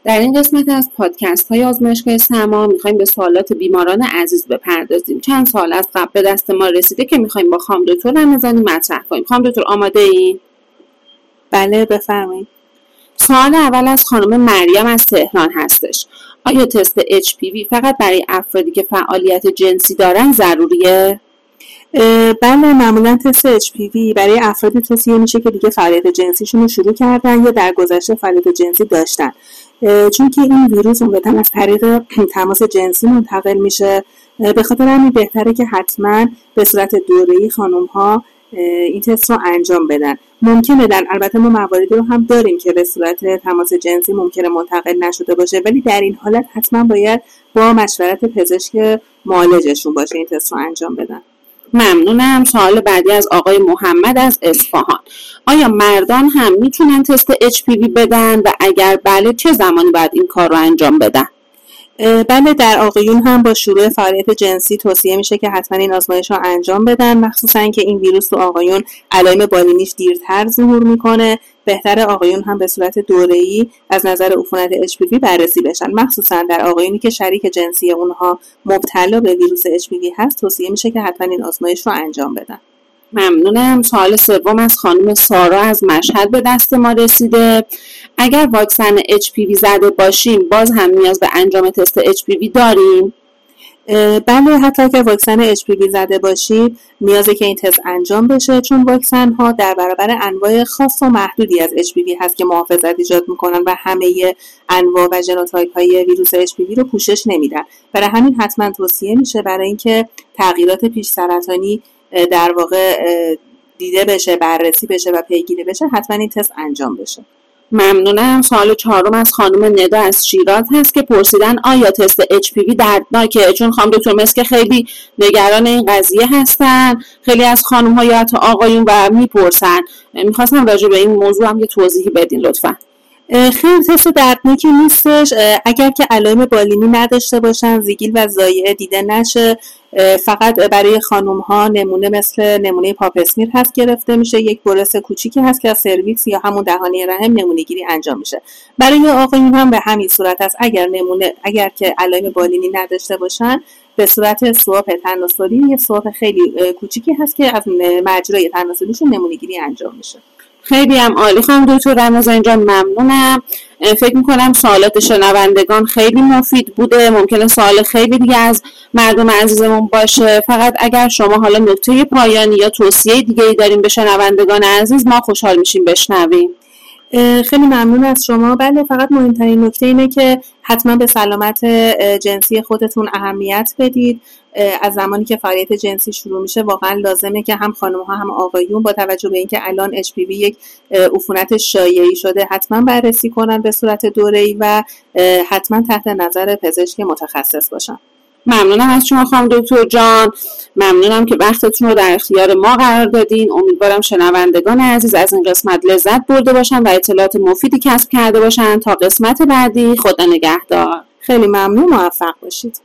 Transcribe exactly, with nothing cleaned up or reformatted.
در این قسمت از پادکست های آزمایشگاه سما میخوایم به سوالات بیماران عزیز بپردازیم. چند سوال از قبل به دست ما رسیده که میخوایم با خانم دکتر رمضانی مطرح کنیم. خانم دکتر آماده این؟ بله بفرمایید. سوال اول از خانم مریم از تهران هستش. آیا تست اچ پی وی فقط برای افرادی که فعالیت جنسی دارن ضروریه؟ بله، معمولا تست اچ پی وی برای افرادی توصیه میشه که دیگه فعالیت جنسیشون رو شروع کردن یا در گذشته فعالیت جنسی داشتن، چون که این ویروس عمدتاً از طریق تماس جنسی منتقل میشه. به خاطر همین بهتره که حتما به صورت دوره‌ای خانم‌ها این تست رو انجام بدن. ممکنه در البته ما مواردی رو هم داریم که به صورت تماس جنسی ممکنه منتقل نشده باشه، ولی در این حالت حتما باید با مشورت پزشک معالجشون باشه این تست رو انجام بدن. ممنونم. سوال بعدی از آقای محمد از اصفهان. آیا مردان هم میتونن تست اچ پی وی بدن و اگر بله چه زمانی باید این کار رو انجام بدن؟ بله، در آقایون هم با شروع فعالیت جنسی توصیه میشه که حتما این آزمایش رو انجام بدن، مخصوصا اینکه این ویروس تو آقایون علائم بالینیش دیرتر ظهور میکنه. بهتره آقایون هم به صورت دوره‌ای از نظر عفونت اچ پی وی بررسی بشن، مخصوصا در آقایونی که شریک جنسی اونها مبتلا به ویروس اچ پی وی هست توصیه میشه که حتما این آزمایش رو انجام بدن. ممنونم. سوال سوم از خانم سارا از مشهد به دست ما رسیده. اگر واکسن اچ پی وی زده باشیم باز هم نیاز به انجام تست اچ پی وی داریم؟ بله، حتی اگر واکسن اچ پی وی زده باشید نیازه که این تست انجام بشه، چون واکسن ها در برابر انواع خاص و محدودی از اچ پی وی هست که محافظت ایجاد میکنن و همه انواع و ژنوتایپ های ویروس اچ پی وی رو پوشش نمیدن. برای همین حتما توصیه میشه برای اینکه تغییرات پیش سرطانی در واقع دیده بشه، بررسی بشه و پیگیری بشه، حتما این تست انجام بشه. ممنونم. سوال چهارم از خانم ندا از شیراز هست که پرسیدن آیا تست اچ پی وی دردناکه؟ چون خانم دکتر مثل که خیلی نگران این قضیه هستن، خیلی از خانم ها یا حتی آقایون و میپرسن. میخواستم راجع به این موضوع هم یه توضیحی بدین لطفا. خیلی تست دردناکی نیستش اگر که علائم بالینی نداشته باشن، زیگیل و ضایعه دیده نشه. فقط برای خانم ها نمونه مثل نمونه پاپ اسمیر هست گرفته میشه، یک برس کوچیکی هست که از سرویکس یا همون دهانه رحم نمونه گیری انجام میشه. برای آقایون هم به همین صورت است. اگر نمونه اگر که علائم بالینی نداشته باشن به صورت سواب تناسلی، یه سواب خیلی کوچیکی هست که از مجرای تناسلیشون نمونه گیری انجام میشه. خیلی هم عالی خانم دکتر رمضانی جان، ممنونم. فکر میکنم سوالات شنوندگان خیلی مفید بوده. ممکنه سوال خیلی دیگه از مردم عزیزمون باشه، فقط اگر شما حالا نکته پایانی یا توصیه دیگه ای داریم به شنوندگان عزیز ما خوشحال میشیم بشنویم. خیلی ممنون از شما. بله، فقط مهمترین نکته اینه که حتما به سلامت جنسی خودتون اهمیت بدید. از زمانی که فعالیت جنسی شروع میشه واقعا لازمه که هم خانم ها هم آقایون با توجه به اینکه الان اچ پی وی یک عفونت شایعی شده حتما بررسی کنن به صورت دوره‌ای و حتما تحت نظر پزشک متخصص باشن. ممنونم از شما خانم دکتر جان، ممنونم که وقتتون رو در اختیار ما قرار دادین. امیدوارم شنوندگان عزیز از این قسمت لذت برده باشن و اطلاعات مفیدی کسب کرده باشن. تا قسمت بعدی، خدا نگهدار. خیلی ممنون، موفق باشید.